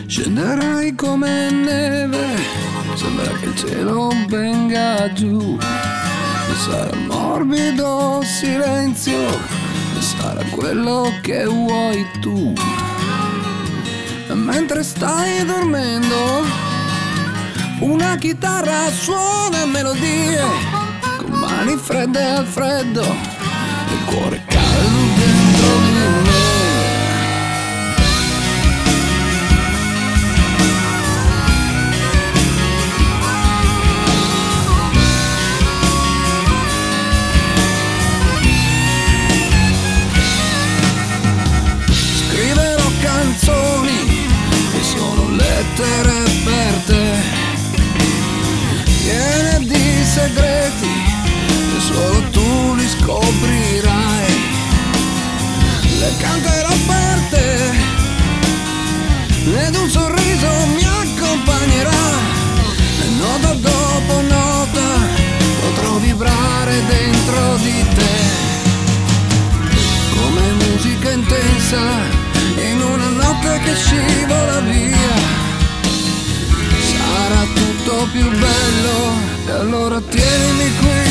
Scenderai come neve, sembra che il cielo venga giù. E sarà morbido silenzio, e sarà quello che vuoi tu. E mentre stai dormendo, una chitarra suona melodie, con mani fredde al freddo, e il cuore caldo dentro di me. Lettere per te, piene di segreti che solo tu li scoprirai. Le canterò per te ed un sorriso mi accompagnerà, e nota dopo nota potrò vibrare dentro di te, come musica intensa in una notte che scivola via. Sarà tutto più bello, e allora tienimi qui